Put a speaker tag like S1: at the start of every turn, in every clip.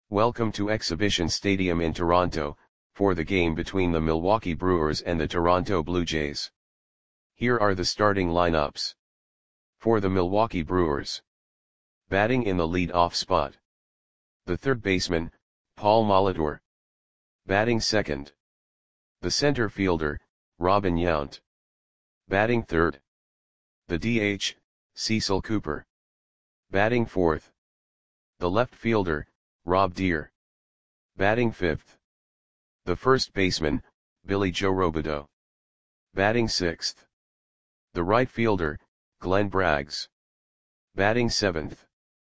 S1: Welcome to Exhibition Stadium in Toronto, for the game between the Milwaukee Brewers and the Toronto Blue Jays. Here are the starting lineups. For the Milwaukee Brewers. Batting in the lead-off spot. The third baseman, Paul Molitor. Batting second. The center fielder, Robin Yount. Batting third. The DH, Cecil Cooper. Batting fourth. The left fielder, Rob Deer. Batting fifth. The first baseman, Billy Joe Robideau. Batting sixth. The right fielder, Glenn Braggs. Batting seventh.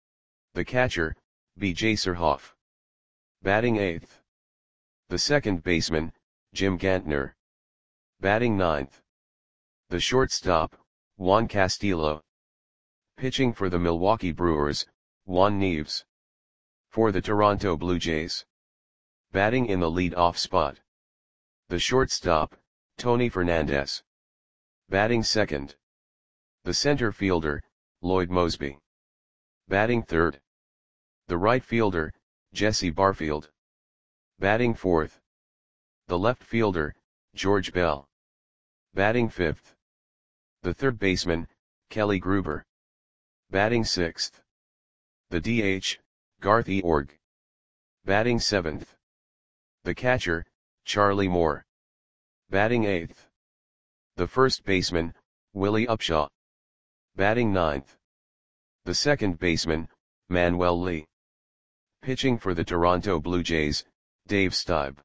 S1: The catcher, B.J. Surhoff. Batting eighth. The second baseman, Jim Gantner. Batting ninth. The shortstop, Juan Castillo. Pitching for the Milwaukee Brewers, Juan Nieves. For the Toronto Blue Jays. Batting in the lead-off spot. The shortstop, Tony Fernandez. Batting second. The center fielder, Lloyd Moseby. Batting third. The right fielder, Jesse Barfield. Batting fourth. The left fielder, George Bell. Batting fifth. The third baseman, Kelly Gruber. Batting sixth. The DH, Garth Eorg. Batting seventh. The catcher, Charlie Moore. Batting eighth. The first baseman, Willie Upshaw. Batting ninth. The second baseman, Manuel Lee. Pitching for the Toronto Blue Jays, Dave Stieb.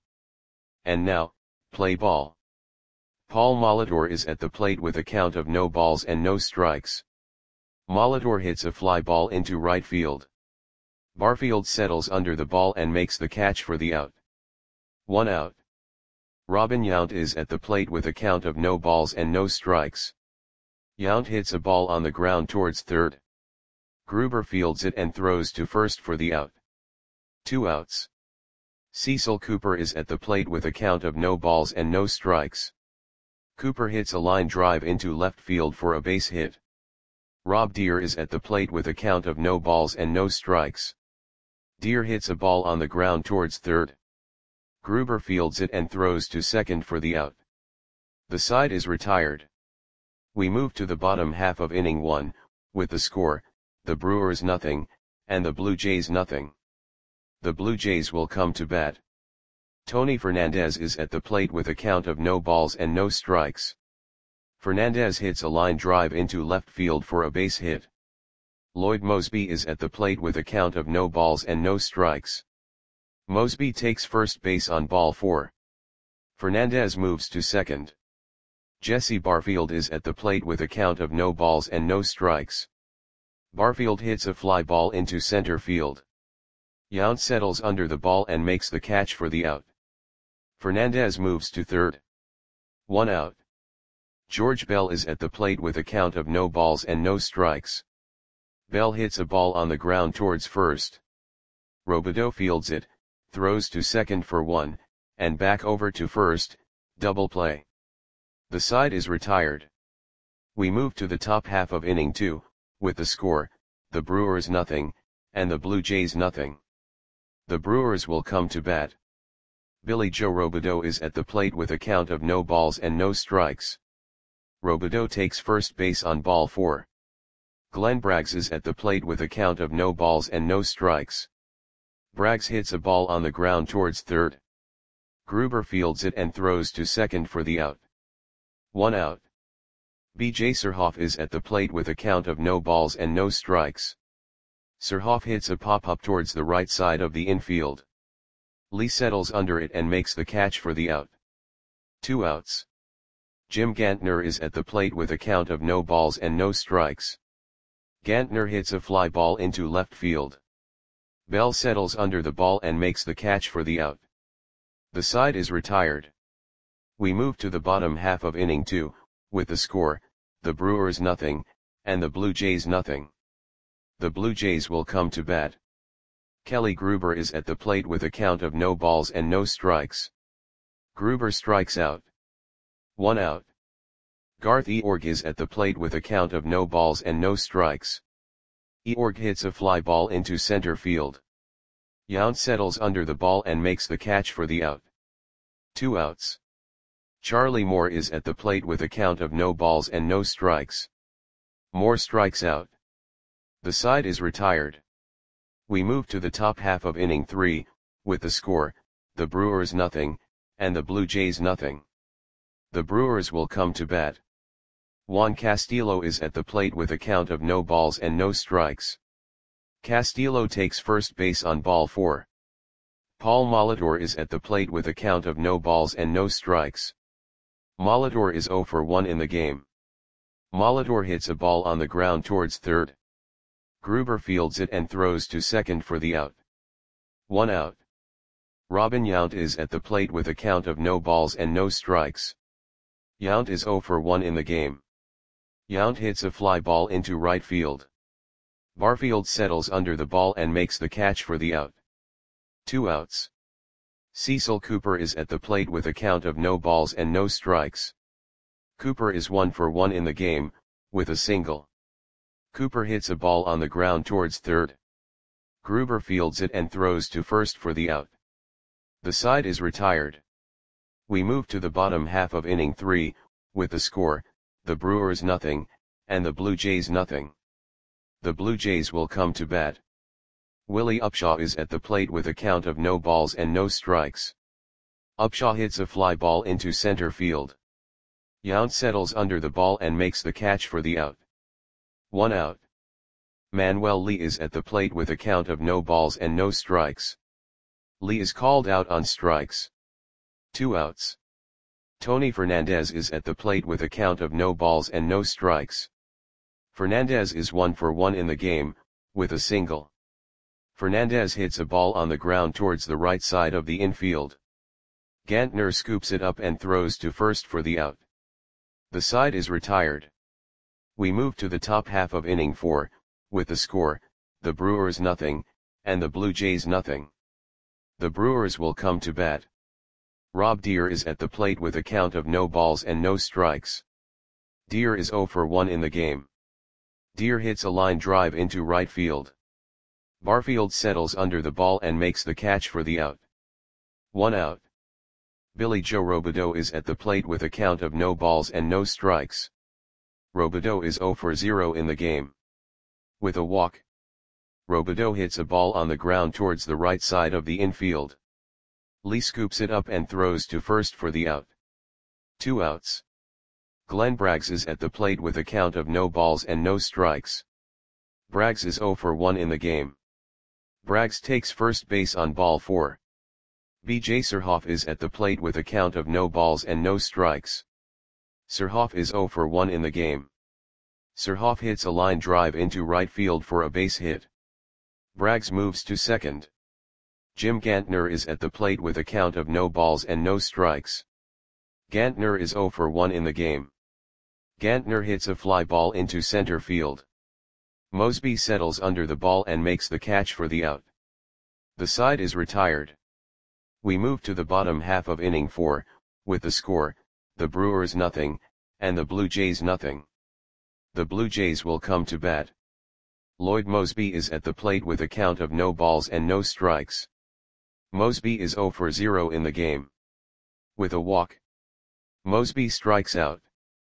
S1: And now, play ball. Paul Molitor is at the plate with a count of no balls and no strikes. Molitor hits a fly ball into right field. Barfield settles under the ball and makes the catch for the out. 1 out. Robin Yount is at the plate with a count of no balls and no strikes. Yount hits a ball on the ground towards third. Gruber fields it and throws to first for the out. 2 outs. Cecil Cooper is at the plate with a count of no balls and no strikes. Cooper hits a line drive into left field for a base hit. Rob Deer is at the plate with a count of no balls and no strikes. Deer hits a ball on the ground towards third. Gruber fields it and throws to second for the out. The side is retired. We move to the bottom half of inning 1, with the score, the Brewers nothing, and the Blue Jays nothing. The Blue Jays will come to bat. Tony Fernandez is at the plate with a count of no balls and no strikes. Fernandez hits a line drive into left field for a base hit. Lloyd Moseby is at the plate with a count of no balls and no strikes. Moseby takes first base on ball 4. Fernandez moves to second. Jesse Barfield is at the plate with a count of no balls and no strikes. Barfield hits a fly ball into center field. Yount settles under the ball and makes the catch for the out. Fernandez moves to third. 1 out. George Bell is at the plate with a count of no balls and no strikes. Bell hits a ball on the ground towards first. Robideau fields it, throws to second for 1, and back over to first, double play. The side is retired. We move to the top half of inning 2, with the score, the Brewers nothing, and the Blue Jays nothing. The Brewers will come to bat. Billy Joe Robideau is at the plate with a count of no balls and no strikes. Robideau takes first base on ball 4. Glenn Braggs is at the plate with a count of no balls and no strikes. Braggs hits a ball on the ground towards third. Gruber fields it and throws to second for the out. 1 out. B.J. Surhoff is at the plate with a count of no balls and no strikes. Surhoff hits a pop-up towards the right side of the infield. Lee settles under it and makes the catch for the out. 2 outs. Jim Gantner is at the plate with a count of no balls and no strikes. Gantner hits a fly ball into left field. Bell settles under the ball and makes the catch for the out. The side is retired. We move to the bottom half of inning 2, with the score, the Brewers nothing, and the Blue Jays nothing. The Blue Jays will come to bat. Kelly Gruber is at the plate with a count of no balls and no strikes. Gruber strikes out. 1 out. Garth Eorg is at the plate with a count of no balls and no strikes. Eorg hits a fly ball into center field. Yount settles under the ball and makes the catch for the out. 2 outs. Charlie Moore is at the plate with a count of no balls and no strikes. Moore strikes out. The side is retired. We move to the top half of inning 3, with the score, the Brewers nothing, and the Blue Jays nothing. The Brewers will come to bat. Juan Castillo is at the plate with a count of no balls and no strikes. Castillo takes first base on ball 4. Paul Molitor is at the plate with a count of no balls and no strikes. Molitor is 0 for 1 in the game. Molitor hits a ball on the ground towards third. Gruber fields it and throws to second for the out. 1 out. Robin Yount is at the plate with a count of no balls and no strikes. Yount is 0 for 1 in the game. Yount hits a fly ball into right field. Barfield settles under the ball and makes the catch for the out. 2 outs. Cecil Cooper is at the plate with a count of no balls and no strikes. Cooper is 1 for 1 in the game, with a single. Cooper hits a ball on the ground towards third. Gruber fields it and throws to first for the out. The side is retired. We move to the bottom half of inning 3, with the score, the Brewers nothing, and the Blue Jays nothing. The Blue Jays will come to bat. Willie Upshaw is at the plate with a count of no balls and no strikes. Upshaw hits a fly ball into center field. Yount settles under the ball and makes the catch for the out. 1 out. Manuel Lee is at the plate with a count of no balls and no strikes. Lee is called out on strikes. 2 outs. Tony Fernandez is at the plate with a count of no balls and no strikes. Fernandez is 1 for 1 in the game, with a single. Fernandez hits a ball on the ground towards the right side of the infield. Gantner scoops it up and throws to first for the out. The side is retired. We move to the top half of inning 4, with the score, the Brewers nothing, and the Blue Jays nothing. The Brewers will come to bat. Rob Deer is at the plate with a count of no balls and no strikes. Deer is 0 for 1 in the game. Deer hits a line drive into right field. Barfield settles under the ball and makes the catch for the out. 1 out. Billy Joe Robideau is at the plate with a count of no balls and no strikes. Robideau is 0 for 0 in the game. With a walk. Robideau hits a ball on the ground towards the right side of the infield. Lee scoops it up and throws to first for the out. 2 outs. Glenn Braggs is at the plate with a count of no balls and no strikes. Braggs is 0 for 1 in the game. Braggs takes first base on ball 4. B.J. Surhoff is at the plate with a count of no balls and no strikes. Surhoff is 0 for 1 in the game. Surhoff hits a line drive into right field for a base hit. Braggs moves to second. Jim Gantner is at the plate with a count of no balls and no strikes. Gantner is 0 for 1 in the game. Gantner hits a fly ball into center field. Mosby settles under the ball and makes the catch for the out. The side is retired. We move to the bottom half of inning 4, with the score, the Brewers nothing, and the Blue Jays nothing. The Blue Jays will come to bat. Lloyd Mosby is at the plate with a count of no balls and no strikes. Mosby is 0 for 0 in the game. With a walk. Mosby strikes out.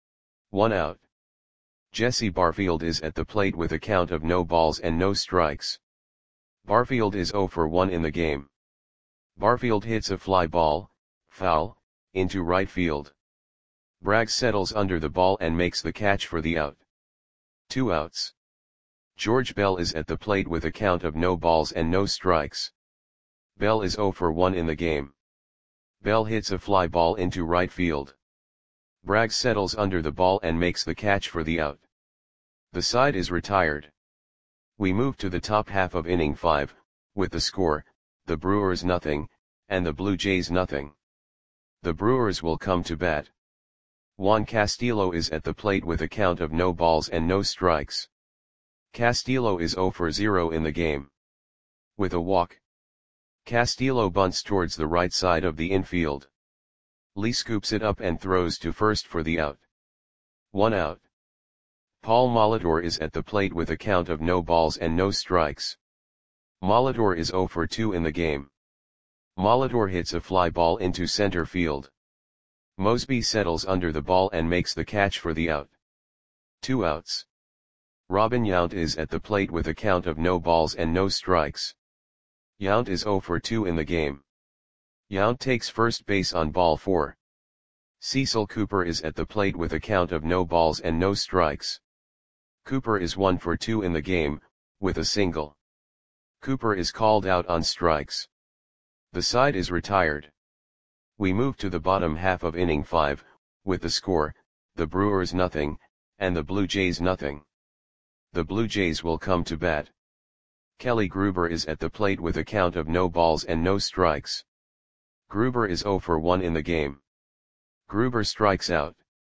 S1: 1 out. Jesse Barfield is at the plate with a count of no balls and no strikes. Barfield is 0 for 1 in the game. Barfield hits a fly ball, foul, into right field. Braggs settles under the ball and makes the catch for the out. 2 outs. George Bell is at the plate with a count of no balls and no strikes. Bell is 0 for 1 in the game. Bell hits a fly ball into right field. Braggs settles under the ball and makes the catch for the out. The side is retired. We move to the top half of inning 5, with the score, the Brewers nothing, and the Blue Jays nothing. The Brewers will come to bat. Juan Castillo is at the plate with a count of no balls and no strikes. Castillo is 0 for 0 in the game. With a walk. Castillo bunts towards the right side of the infield. Lee scoops it up and throws to first for the out. 1 out. Paul Molitor is at the plate with a count of no balls and no strikes. Molitor is 0 for 2 in the game. Molitor hits a fly ball into center field. Mosby settles under the ball and makes the catch for the out. 2 outs. Robin Yount is at the plate with a count of no balls and no strikes. Yount is 0 for 2 in the game. Yount takes first base on ball 4. Cecil Cooper is at the plate with a count of no balls and no strikes. Cooper is 1 for 2 in the game, with a single. Cooper is called out on strikes. The side is retired. We move to the bottom half of inning 5, with the score, the Brewers nothing, and the Blue Jays nothing. The Blue Jays will come to bat. Kelly Gruber is at the plate with a count of no balls and no strikes. Gruber is 0 for 1 in the game. Gruber strikes out.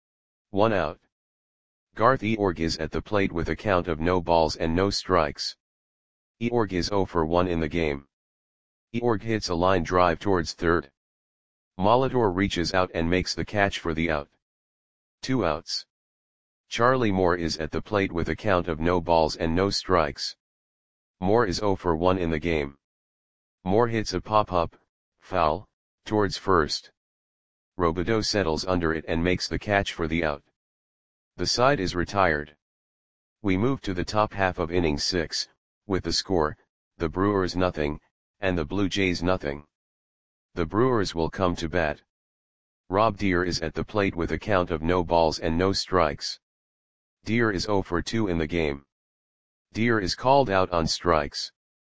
S1: 1 out. Garth Eorg is at the plate with a count of no balls and no strikes. Eorg is 0 for 1 in the game. Eorg hits a line drive towards third. Molitor reaches out and makes the catch for the out. 2 outs. Charlie Moore is at the plate with a count of no balls and no strikes. Moore is 0 for 1 in the game. Moore hits a pop-up, foul, towards first. Robideau settles under it and makes the catch for the out. The side is retired. We move to the top half of inning 6, with the score, the Brewers nothing, and the Blue Jays nothing. The Brewers will come to bat. Rob Deer is at the plate with a count of no balls and no strikes. Deer is 0 for 2 in the game. Deer is called out on strikes.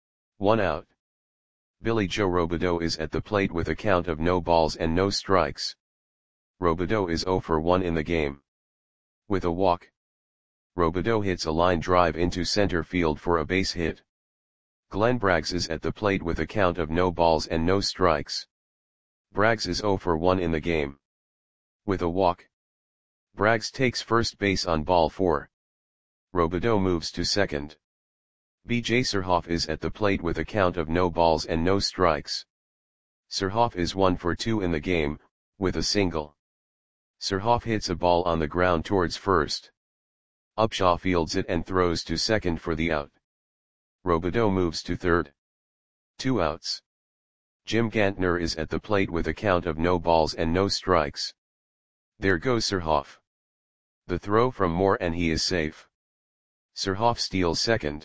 S1: 1 out. Billy Joe Robideau is at the plate with a count of no balls and no strikes. Robideau is 0 for 1 in the game. With a walk. Robideau hits a line drive into center field for a base hit. Glenn Braggs is at the plate with a count of no balls and no strikes. Braggs is 0 for 1 in the game. With a walk. Braggs takes first base on ball 4. Robideau moves to second. B.J. Surhoff is at the plate with a count of no balls and no strikes. Surhoff is 1 for 2 in the game, with a single. Surhoff hits a ball on the ground towards first. Upshaw fields it and throws to second for the out. Robideau moves to third. 2 outs. Jim Gantner is at the plate with a count of no balls and no strikes. There goes Surhoff. The throw from Moore and he is safe. Surhoff steals second.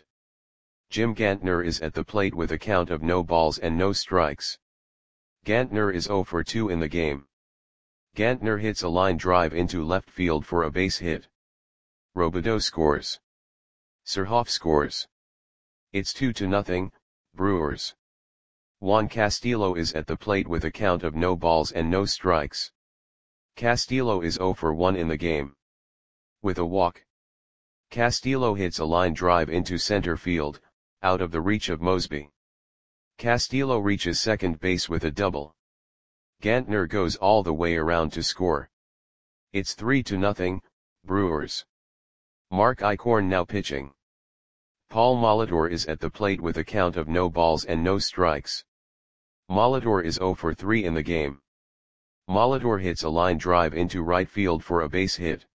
S1: Jim Gantner is at the plate with a count of no balls and no strikes. Gantner is 0 for 2 in the game. Gantner hits a line drive into left field for a base hit. Robideau scores. Surhoff scores. It's 2-0, Brewers. Juan Castillo is at the plate with a count of no balls and no strikes. Castillo is 0 for 1 in the game. With a walk. Castillo hits a line drive into center field, out of the reach of Mosby. Castillo reaches second base with a double. Gantner goes all the way around to score. It's 3-0, Brewers. Mark Eichhorn now pitching. Paul Molitor is at the plate with a count of no balls and no strikes. Molitor is 0 for 3 in the game. Molitor hits a line drive into right field for a base hit.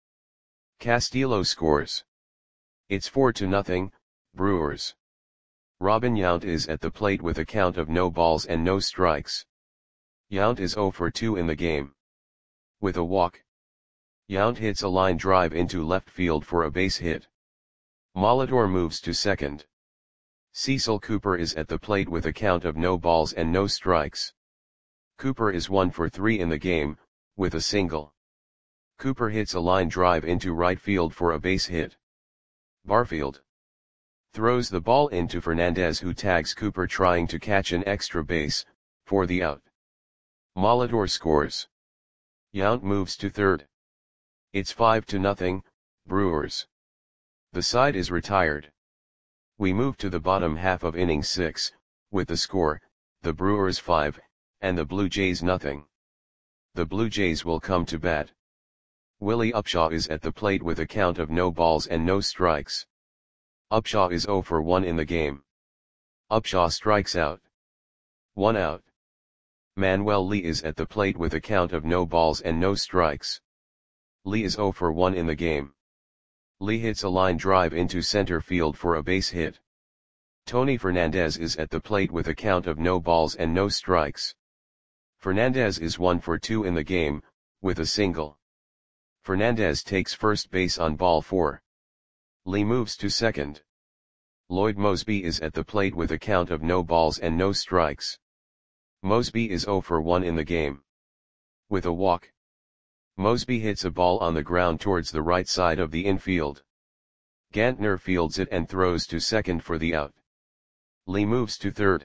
S1: Castillo scores. It's 4-0, Brewers. Robin Yount is at the plate with a count of no balls and no strikes. Yount is 0 for 2 in the game. With a walk. Yount hits a line drive into left field for a base hit. Molitor moves to second. Cecil Cooper is at the plate with a count of no balls and no strikes. Cooper is 1 for 3 in the game, with a single. Cooper hits a line drive into right field for a base hit. Barfield throws the ball into Fernandez, who tags Cooper trying to catch an extra base, for the out. Molitor scores. Yount moves to third. It's 5-0, Brewers. The side is retired. We move to the bottom half of inning 6, with the score, the Brewers 5, and the Blue Jays nothing. The Blue Jays will come to bat. Willie Upshaw is at the plate with a count of no balls and no strikes. Upshaw is 0 for 1 in the game. Upshaw strikes out. 1 out. Manuel Lee is at the plate with a count of no balls and no strikes. Lee is 0 for 1 in the game. Lee hits a line drive into center field for a base hit. Tony Fernandez is at the plate with a count of no balls and no strikes. Fernandez is 1 for 2 in the game, with a single. Fernandez takes first base on ball 4. Lee moves to second. Lloyd Moseby is at the plate with a count of no balls and no strikes. Moseby is 0 for 1 in the game. With a walk. Moseby hits a ball on the ground towards the right side of the infield. Gantner fields it and throws to second for the out. Lee moves to third.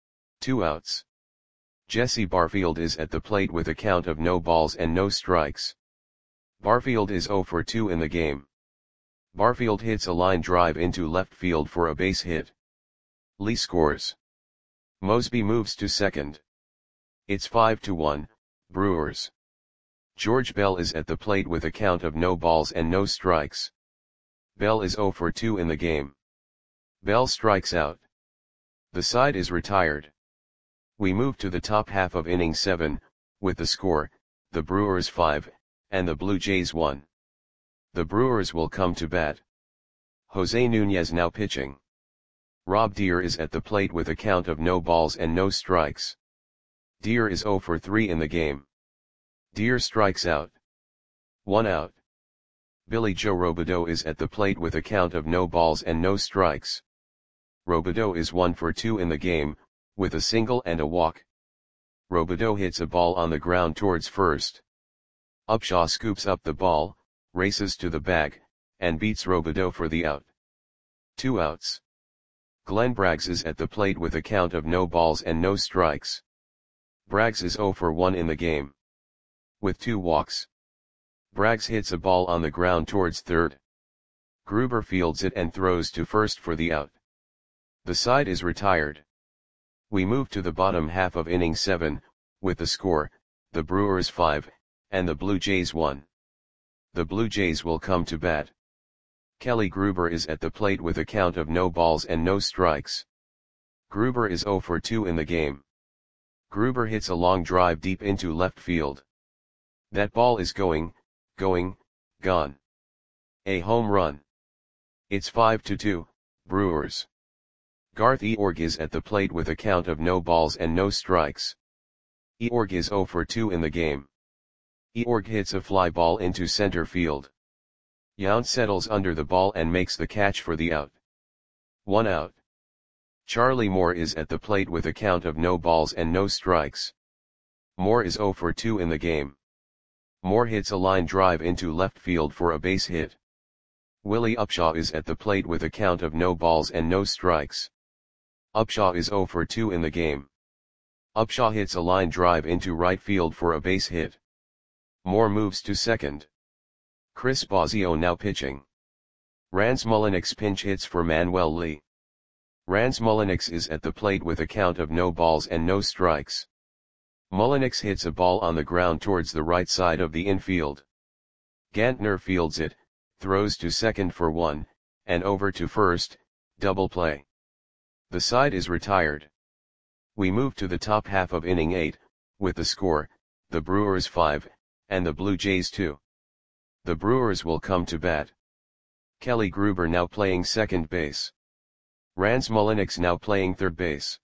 S1: 2 outs. Jesse Barfield is at the plate with a count of no balls and no strikes. Barfield is 0 for 2 in the game. Barfield hits a line drive into left field for a base hit. Lee scores. Moseby moves to second. It's 5-1, Brewers. George Bell is at the plate with a count of no balls and no strikes. Bell is 0 for 2 in the game. Bell strikes out. The side is retired. We move to the top half of inning 7, with the score, the Brewers 5, and the Blue Jays 1. The Brewers will come to bat. Jose Nunez now pitching. Rob Deer is at the plate with a count of no balls and no strikes. Deer is 0 for 3 in the game. Deer strikes out. 1 out. Billy Joe Robideau is at the plate with a count of no balls and no strikes. Robideau is 1 for 2 in the game, with a single and a walk. Robideau hits a ball on the ground towards first. Upshaw scoops up the ball, races to the bag, and beats Robideau for the out. 2 outs. Glenn Braggs is at the plate with a count of no balls and no strikes. Braggs is 0 for 1 in the game. With 2 walks. Braggs hits a ball on the ground towards third. Gruber fields it and throws to first for the out. The side is retired. We move to the bottom half of inning 7, with the score, the Brewers 5, and the Blue Jays 1. The Blue Jays will come to bat. Kelly Gruber is at the plate with a count of no balls and no strikes. Gruber is 0 for 2 in the game. Gruber hits a long drive deep into left field. That ball is going, gone. A home run. It's 5-2, Brewers. Garth Eorg is at the plate with a count of no balls and no strikes. Eorg is 0 for 2 in the game. Eorg hits a fly ball into center field. Yount settles under the ball and makes the catch for the out. 1 out. Charlie Moore is at the plate with a count of no balls and no strikes. Moore is 0 for 2 in the game. Moore hits a line drive into left field for a base hit. Willie Upshaw is at the plate with a count of no balls and no strikes. Upshaw is 0 for 2 in the game. Upshaw hits a line drive into right field for a base hit. Moore moves to second. Chris Bosio now pitching. Rans Mulliniks pinch hits for Manuel Lee. Rans Mulliniks is at the plate with a count of no balls and no strikes. Mulliniks hits a ball on the ground towards the right side of the infield. Gantner fields it, throws to second for 1, and over to first, double play. The side is retired. We move to the top half of inning 8, with the score, the Brewers 5, and the Blue Jays 2. The Brewers will come to bat. Kelly Gruber now playing second base. Rans Mulliniks now playing third base.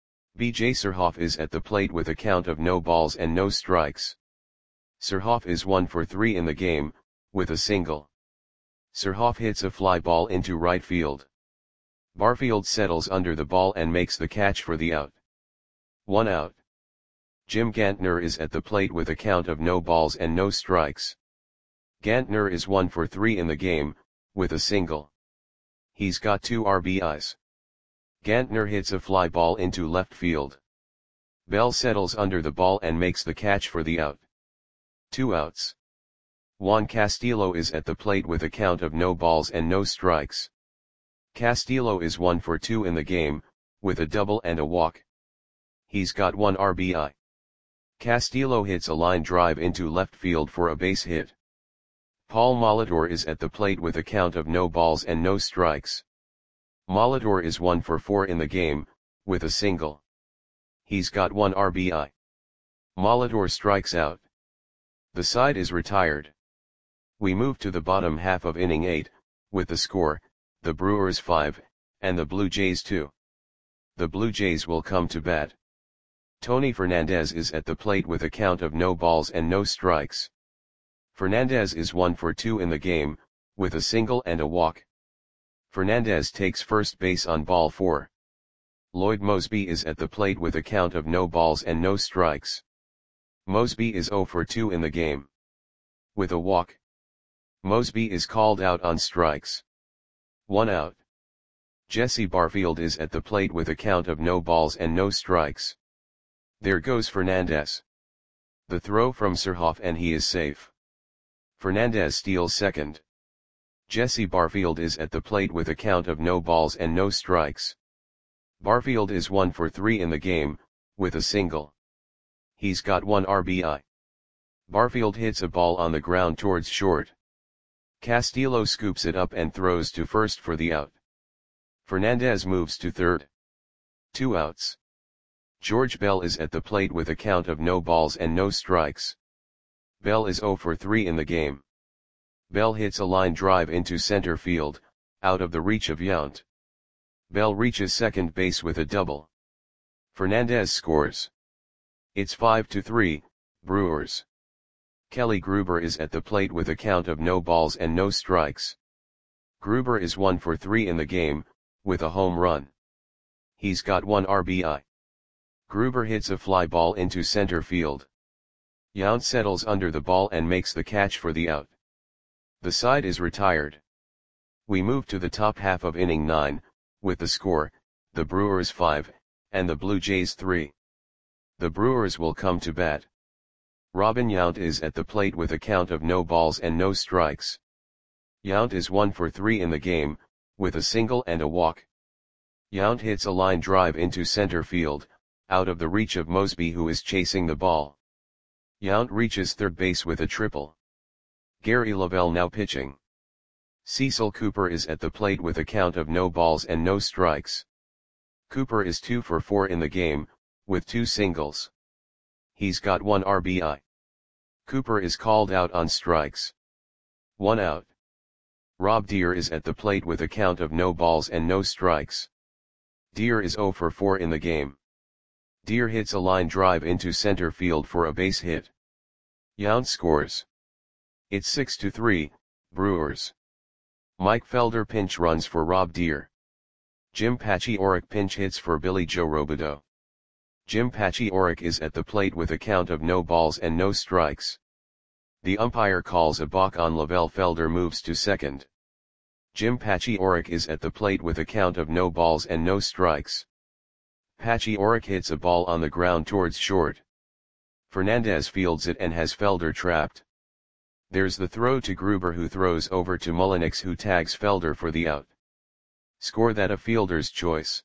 S1: B.J. Surhoff is at the plate with a count of no balls and no strikes. Surhoff is 1 for 3 in the game, with a single. Surhoff hits a fly ball into right field. Barfield settles under the ball and makes the catch for the out. 1 out. Jim Gantner is at the plate with a count of no balls and no strikes. Gantner is 1 for 3 in the game, with a single. He's got 2 RBIs. Gantner hits a fly ball into left field. Bell settles under the ball and makes the catch for the out. 2 outs. Juan Castillo is at the plate with a count of no balls and no strikes. Castillo is 1 for 2 in the game, with a double and a walk. He's got 1 RBI. Castillo hits a line drive into left field for a base hit. Paul Molitor is at the plate with a count of no balls and no strikes. Molitor is 1 for 4 in the game, with a single. He's got 1 RBI. Molitor strikes out. The side is retired. We move to the bottom half of inning 8, with the score, the Brewers 5, and the Blue Jays 2. The Blue Jays will come to bat. Tony Fernandez is at the plate with a count of no balls and no strikes. Fernandez is 1 for 2 in the game, with a single and a walk. Fernandez takes first base on ball 4. Lloyd Moseby is at the plate with a count of no balls and no strikes. Moseby is 0 for 2 in the game, with a walk. Moseby is called out on strikes. 1 out. Jesse Barfield is at the plate with a count of no balls and no strikes. There goes Fernandez. The throw from Surhoff and he is safe. Fernandez steals second. Jesse Barfield is at the plate with a count of no balls and no strikes. Barfield is 1 for 3 in the game, with a single. He's got 1 RBI. Barfield hits a ball on the ground towards short. Castillo scoops it up and throws to first for the out. Fernandez moves to third. 2 outs. George Bell is at the plate with a count of no balls and no strikes. Bell is 0 for 3 in the game. Bell hits a line drive into center field, out of the reach of Yount. Bell reaches second base with a double. Fernandez scores. It's 5-3, Brewers. Kelly Gruber is at the plate with a count of no balls and no strikes. Gruber is 1 for 3 in the game, with a home run. He's got 1 RBI. Gruber hits a fly ball into center field. Yount settles under the ball and makes the catch for the out. The side is retired. We move to the top half of inning 9, with the score, the Brewers 5, and the Blue Jays 3. The Brewers will come to bat. Robin Yount is at the plate with a count of no balls and no strikes. Yount is 1 for 3 in the game, with a single and a walk. Yount hits a line drive into center field, out of the reach of Moseby who is chasing the ball. Yount reaches third base with a triple. Gary Lavelle now pitching. Cecil Cooper is at the plate with a count of no balls and no strikes. Cooper is 2 for 4 in the game, with 2 singles. He's got 1 RBI. Cooper is called out on strikes. 1 out. Rob Deer is at the plate with a count of no balls and no strikes. Deer is 0 for 4 in the game. Deer hits a line drive into center field for a base hit. Yount scores. It's 6-3, Brewers. Mike Felder pinch runs for Rob Deer. Jim Paciorek pinch hits for Billy Joe Robideau. Jim Paciorek is at the plate with a count of no balls and no strikes. The umpire calls a balk on Lavelle. Felder moves to second. Jim Paciorek is at the plate with a count of no balls and no strikes. Paciorek hits a ball on the ground towards short. Fernandez fields it and has Felder trapped. There's the throw to Gruber who throws over to Mullenix who tags Felder for the out. Score that a fielder's choice.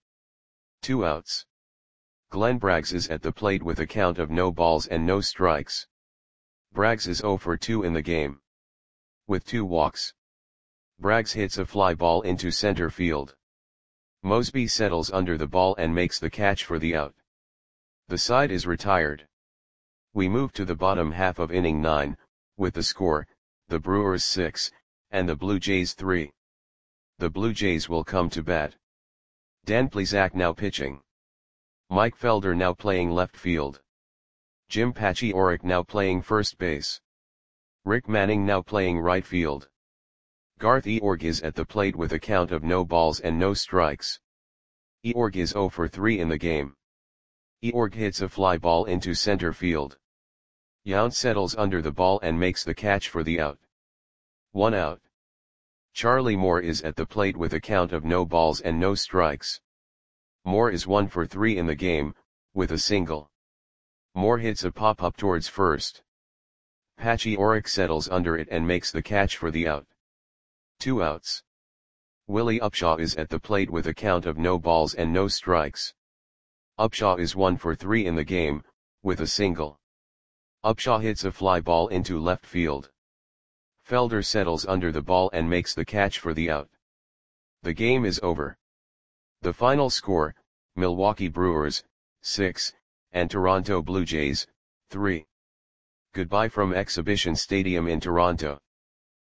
S1: 2 outs. Glenn Braggs is at the plate with a count of no balls and no strikes. Braggs is 0 for 2 in the game, with 2 walks. Braggs hits a fly ball into center field. Moseby settles under the ball and makes the catch for the out. The side is retired. We move to the bottom half of inning 9, with the score, the Brewers 6, and the Blue Jays 3. The Blue Jays will come to bat. Dan Plesac now pitching. Mike Felder now playing left field. Jim Paciorek now playing first base. Rick Manning now playing right field. Garth Eorg is at the plate with a count of no balls and no strikes. Eorg is 0 for 3 in the game. Eorg hits a fly ball into center field. Yount settles under the ball and makes the catch for the out. 1 out. Charlie Moore is at the plate with a count of no balls and no strikes. Moore is 1 for 3 in the game, with a single. Moore hits a pop-up towards first. Paciorek settles under it and makes the catch for the out. 2 outs. Willie Upshaw is at the plate with a count of no balls and no strikes. Upshaw is 1 for 3 in the game, with a single. Upshaw hits a fly ball into left field. Felder settles under the ball and makes the catch for the out. The game is over. The final score, Milwaukee Brewers, 6, and Toronto Blue Jays, 3. Goodbye from Exhibition Stadium in Toronto.